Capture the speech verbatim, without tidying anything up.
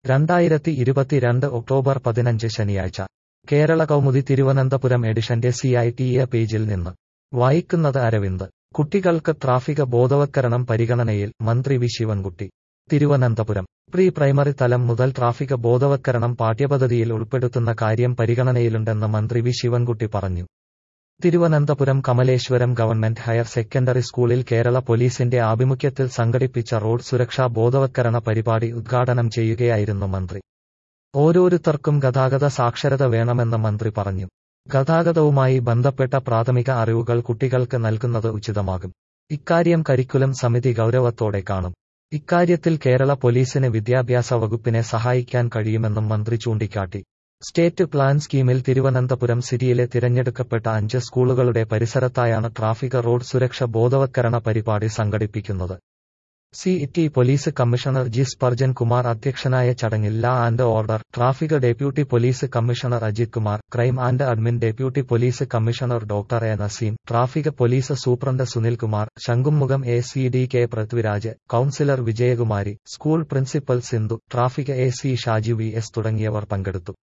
രണ്ടായിരത്തി ഇരുപത്തിരണ്ട് ഒക്ടോബർ പതിനഞ്ച് ശനിയാഴ്ച കേരള കൗമുദി തിരുവനന്തപുരം എഡിഷന്റെ സി ഐ ടി എ പേജിൽ നിന്ന് വായിക്കുന്നത് അരവിന്ദ്. കുട്ടികൾക്ക് ട്രാഫിക് ബോധവത്കരണം പരിഗണനയിൽ, മന്ത്രി V Sivankutty. Thiruvananthapuram pre primary തലം മുതൽ ട്രാഫിക് ബോധവത്കരണം പാഠ്യപദ്ധതിയിൽ ഉൾപ്പെടുത്തുന്ന കാര്യം പരിഗണനയിലുണ്ടെന്ന് മന്ത്രി വി ശിവൻകുട്ടി പറഞ്ഞു. Thiruvananthapuram Kamaleswaram government higher secondary സ്കൂളിൽ കേരള പോലീസിന്റെ ആഭിമുഖ്യത്തിൽ സംഘടിപ്പിച്ച റോഡ് സുരക്ഷാ ബോധവത്കരണ പരിപാടി ഉദ്ഘാടനം ചെയ്യുകയായിരുന്നു മന്ത്രി. ഓരോരുത്തർക്കും ഗതാഗത സാക്ഷരത വേണമെന്ന് മന്ത്രി പറഞ്ഞു. ഗതാഗതവുമായി ബന്ധപ്പെട്ട പ്രാഥമിക അറിവുകൾ കുട്ടികൾക്ക് നൽകുന്നത് ഉചിതമാകും. ഇക്കാര്യം കരിക്കുലം സമിതി ഗൗരവത്തോടെ കാണും. ഇക്കാര്യത്തിൽ കേരള പോലീസിന് വിദ്യാഭ്യാസ വകുപ്പിനെ സഹായിക്കാൻ കഴിയുമെന്നും മന്ത്രി ചൂണ്ടിക്കാട്ടി. സ്റ്റേറ്റ് പ്ലാൻ സ്കീമിൽ തിരുവനന്തപുരം സിറ്റിയിലെ തിരഞ്ഞെടുക്കപ്പെട്ട അഞ്ച് സ്കൂളുകളുടെ പരിസരത്തായാണ് ട്രാഫിക് റോഡ് സുരക്ഷ ബോധവത്കരണ പരിപാടി സംഘടിപ്പിക്കുന്നത്. C T police commissioner G Spurgeon Kumar അധ്യക്ഷനായ ചടങ്ങിൽ law and order, traffic deputy police commissioner Ajith Kumar, crime and admin deputy police commissioner doctor A Naseem, traffic police superintendent Sunilkumar, ശംഖുമുഖം A C D K Prithviraj, councillor Vijayakumari, school principal Sindhu, traffic A C Shaji V S തുടങ്ങിയവർ പങ്കെടുത്തു.